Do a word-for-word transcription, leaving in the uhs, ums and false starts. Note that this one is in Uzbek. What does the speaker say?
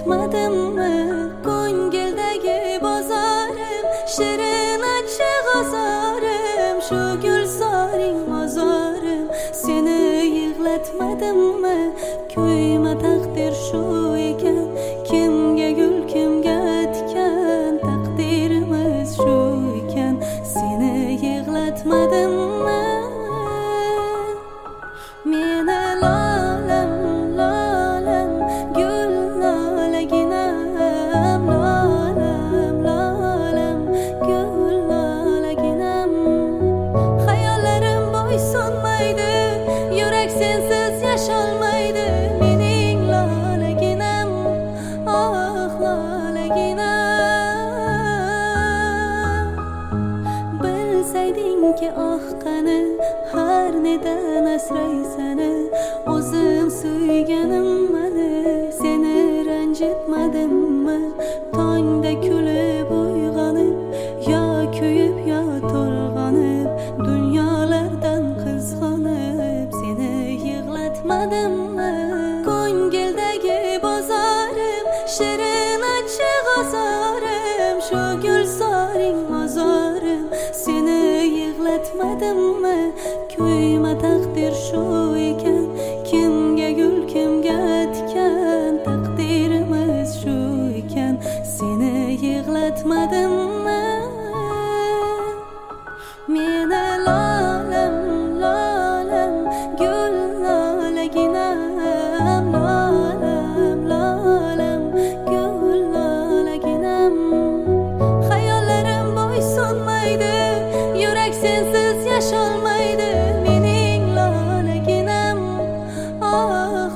yig'latmadimmi ko'ngildagi bozorim shirin achchiq ozorim shu gulzoring mozorim seni yig'latmadimmi ko'yma taqdir shu ekan kimga gul kimga tikan taqdirimiz shu ekan seni yig'latmadimmi meni lolam lolam gul lolaginam lolam lolam gul lolaginam hayollarim bo'ysunmaydi yurak sensiz yasholmaydi mening lolaginam oh lolaginam bilsaydingki oh qani har nedan asray seni o'zim suyganim mani seni ranjitmadimmi tongda kulib uyg'onib yo kuyib yo to'lg'onib dunyolardan qizg'onib seni yig'latmadimmi ko'ngildagi bozorim shirin achchiq ozorim shu gulzoring mozorim seni yig'latmadimmi ko'yma taqdir shu ekan kimga gul kimga tikan taqdirimiz shu ekan seni yig'latmadimmi meni lolam lolam gul lolaginam lolam lolam gul lolaginam hayollarim bo'ysunmaydi yurak sensiz yasholmaydi mening lolaginam oh